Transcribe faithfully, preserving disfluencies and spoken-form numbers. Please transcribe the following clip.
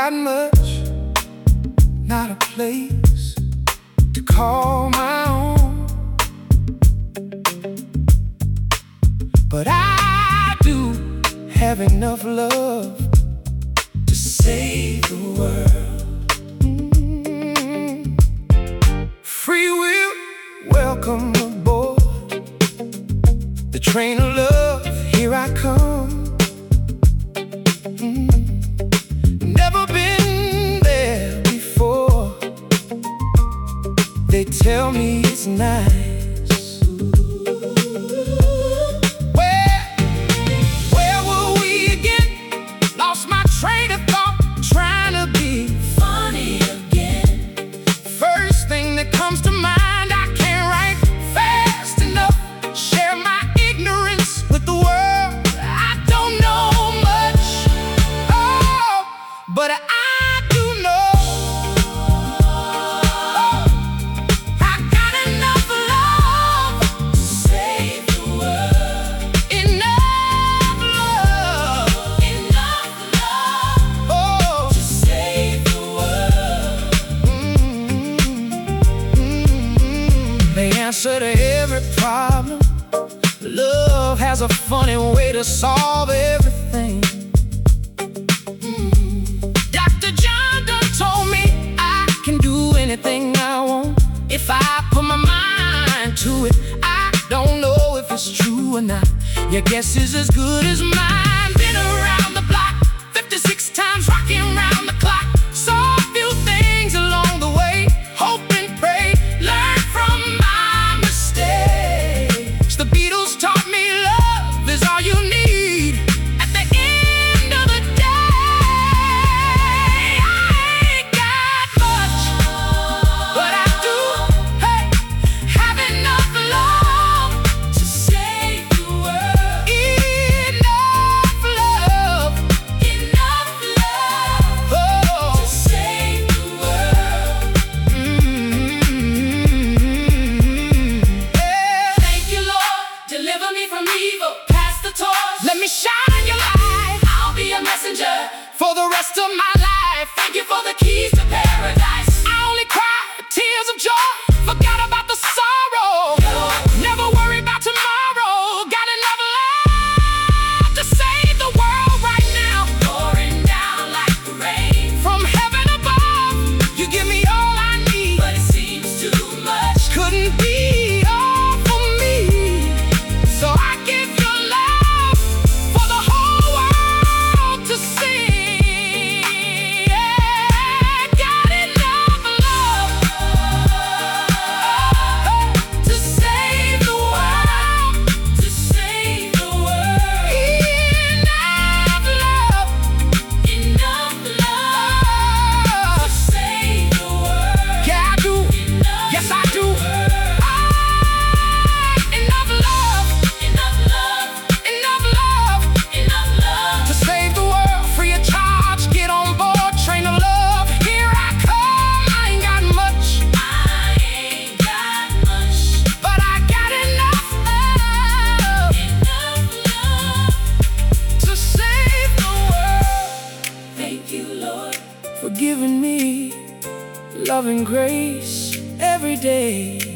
got much, not a place to call my own, but I do have enough love to save the world. Mm-hmm. Free will, welcome aboard the train of love, here I come. Mm-hmm. Never been there before, they tell me it's nice. But I do know I got enough love to save the world. Enough love, enough love, oh, to save the world. Mm-hmm. The answer to every problem. Love has a funny way to solve everything. Anything I want, if I put my mind to it. I don't know if it's true or not. Your guess is as good as mine. Been around the block fifty-six times, rocking around the clock. Saw a few things along the way. Hope and pray, learn from my mistakes. The Beatles taught me love is all you need. At the end of the day, I ain't got much, but I do, hey, have enough love to save the world. Enough love, enough love, oh, to save the world. Mm-hmm. Yeah. Thank you, Lord, deliver me from evil. Pass the torch, let me shine your light. I'll be a messenger for the rest of my life. Thank you for the keys to paradise. I only cry tears of joy, forgot about the sorrow. Never worry about tomorrow. Got enough love to save the world right now. Pouring down like the rain from heaven above. You give me all I need, but it seems too much. Couldn't be all for me, so I give your love for the whole world to see. Yeah, got enough love to save the world, to save the world. Enough love, enough love to save the world. Yeah, I do. Yes, I do. Ah, enough love, enough love, enough love, enough love to save the world. Free of charge, get on board, train of love. Here I come. I ain't got much, I ain't got much, but I got enough love, enough love to save the world. Thank you, Lord, for giving me loving grace every day.